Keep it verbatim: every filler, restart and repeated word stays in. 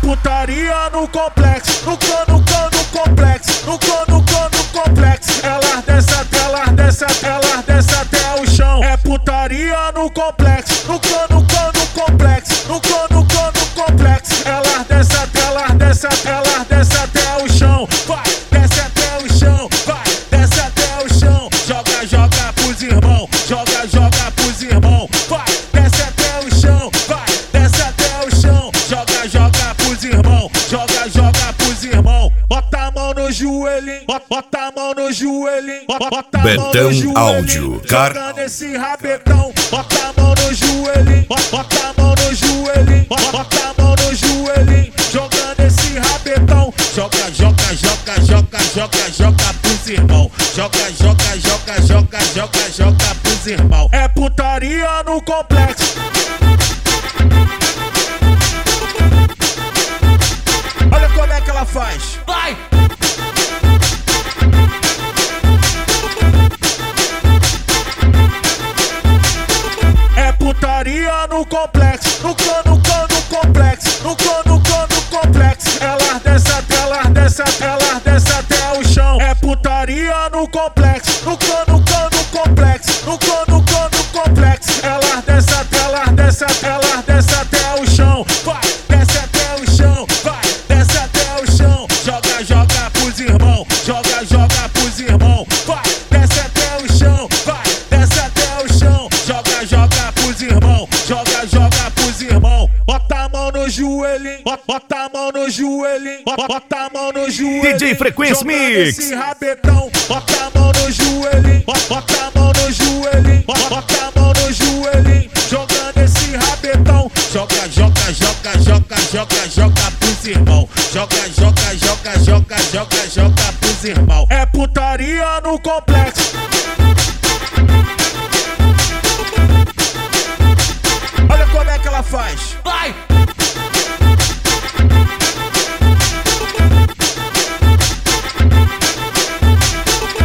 putaria no complexo, no cano, cano complexo, no cano, cano complexo. Ela desce até, ela desce até, ela desce até o chão. É putaria no complexo, no cano, cano complexo, no cano, cano complexo. Ela desce até, ela desce até, ela desce até o chão. Vai, desce até o chão, vai, desce até o chão. Joga, joga pros irmão, joga, joga pros irmão. Vai, desce até o chão, vai, desce até o chão. Joga, joga pros irmão, joga, joga pros irmão. Bota a mão no joelhinho, bota, bota a mão no joelhinho, bota, bota a mão no joelhinho. Áudio, cara. Joga nesse rabetão, bota a mão no joelhinho, bota, bota a mão no joelhinho, bota, bota a mão no joelhinho. Joga nesse rabetão, joga, joga, joga, joga, joga, joga pros irmão. Joga, joga, joga, joga, joga, joga pros irmão. É putaria no complexo. Olha como é que ela faz. Vai! É putaria no complexo, no cano, cano complexo, no cano, cano complexo. Ela desce até, ela desce até, ela desce até o chão. É putaria no complexo, no cano, cano complexo, no cano, cano complexo. Ela desce até, ela desce até, ela desce até o chão. Vai, desce até o chão, vai, desce até o chão. Joga, joga pros irmão, joga, joga pros irmão. Vai, desce até o chão, vai, desce até o chão. Joga, joga pros irmão, joga, joga pros irmão. Bota a mão no joelhinho, bota, bota a mão no joelhinho, bota, bota a mão no joelhinho. D J Frequência Mix. Esse rabetão, bota a mão no joelhinho, bota, bota a mão no joelhinho, bota, bota a mão no joelhinho. Jogando esse rabetão, joga, joga, joga, joga, joga, joga pros irmão. Joga, joga, joga, joga, joga, joga pros irmão. É putaria no complexo.